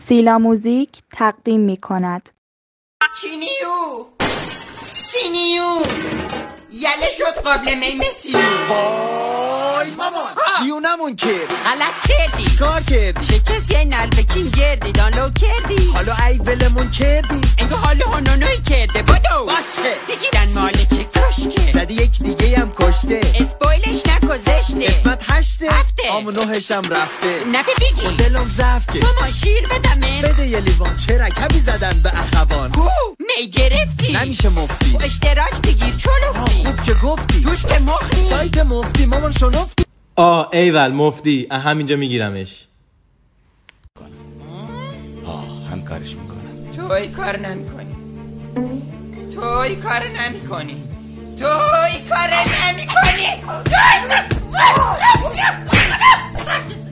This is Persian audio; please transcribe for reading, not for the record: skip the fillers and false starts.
سیلا موزیک تقدیم می کند. چینیو سینیو یله شد قابل می مسیو. وای مامان دیونمون کرد. غلط کردی. چیکار کردی؟ شکست یه نلفکین گردی دانلود کردی. حالا ای ولمون کردی. انگه حالا هنونوی کرده بدو باشه بگیرن مال چه کشکه. زدی یک دیگه هم کشته. اسپویلش نکو زشته. قسمت 8 هفته. آمو 9 هم رفته. نبی بگی دلم ضعف که مامان شیر بدمه. بده یه لیوان چه رکبی زدن به اخوان. می گرفتی نمیشه مفتی. اشتراک بگیر چلوفتی. خوب که گفتی دوش که مخی سایت مفتی مامان شنفتی. ایول مفتی همینجا میگیرمش. همکارش میکنم. توی کار نمیکنی. توی کار نمیکنی. توی کار نمیکنی.